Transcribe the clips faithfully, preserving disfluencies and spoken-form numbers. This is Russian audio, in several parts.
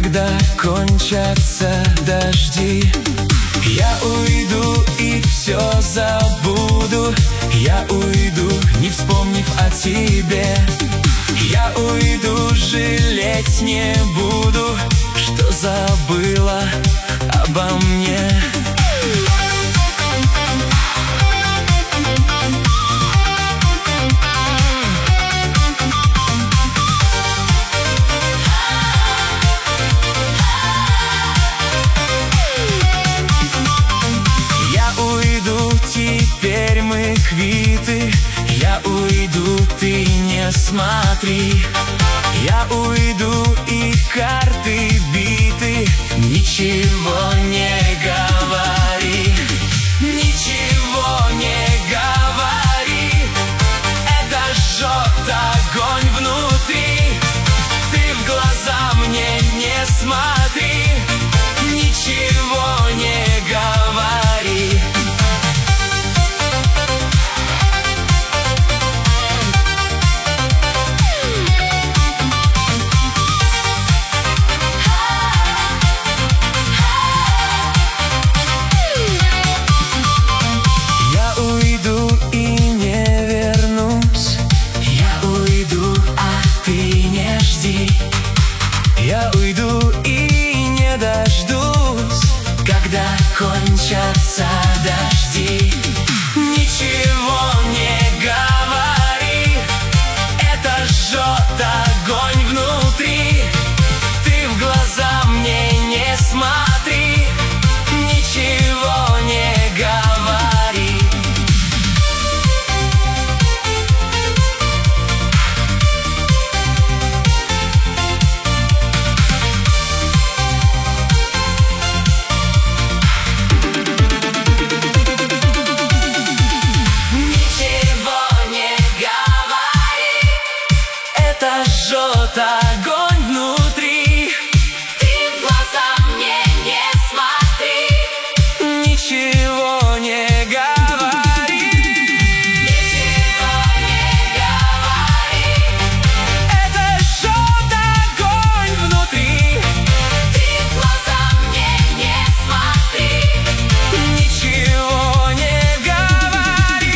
когда кончатся дожди. Я уйду и все забуду. Я уйду, не вспомнив о тебе. Я уйду, жалеть не буду, что забыла обо мне. Теперь мы квиты. Я уйду, ты не смотри. Я уйду, и карты биты. Ничего не говори, ничего не говори. Это жжет огонь внутри. Ты в глаза мне не смотри, ничего не говори. Я уйду и не дождусь, когда кончатся дожди. Ничего не говори, это жжет огонь внутри. Ты в глаза мне не смотри, ничего не говори. Жжет огонь внутри. Ты в глаза мне не смотри, ничего не говори, ничего не говори. Это жжет огонь внутри. Ты в глаза мне не смотри, ничего не говори.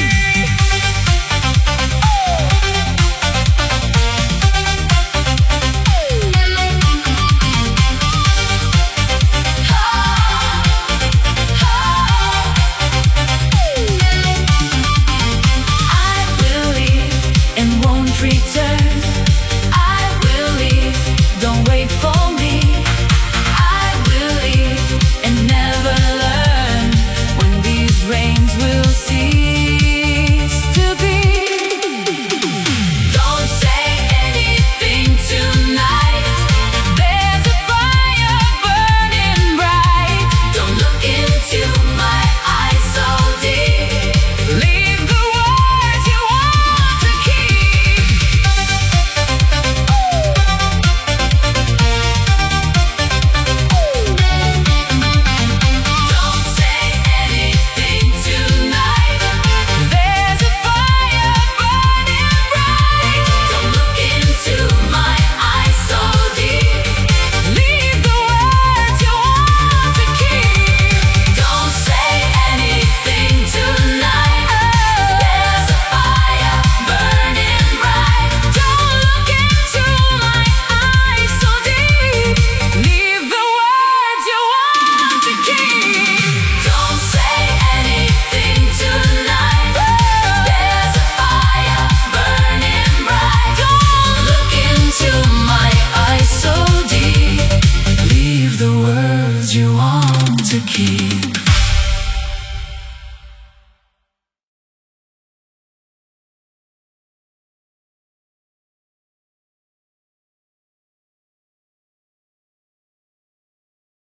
return. I will leave, don't wait for me. I will leave and never learn when these rains will cease to be. Don't say anything tonight, there's a fire burning bright. Don't look into my eyes so deep. Leave the words you want to keep. Don't say anything tonight, there's a fire burning bright. Don't look into my eyes so deep. Leave the words you want to keep. Don't say anything tonight, there's a fire burning bright. Don't look into my eyes so deep. Leave the words you want to keep. Don't say anything tonight, there's a fire burning bright. Don't look into my eyes so deep. Leave the words you want to keep.